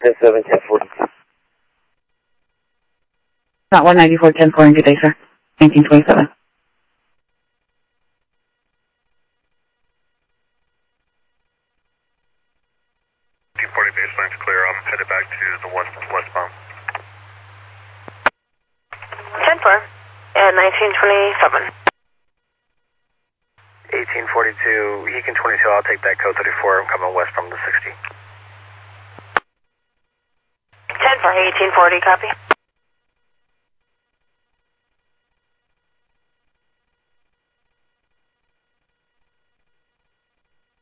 10-7, 10-42. Not 194, 10-4, and good day, sir. 1927. 1940 baseline's clear. I'm headed back to the westbound. 10-4 and 1927. 1842, Heacon 22, I'll take that code 34. I'm coming west from the 60. 10-4, 1840, copy.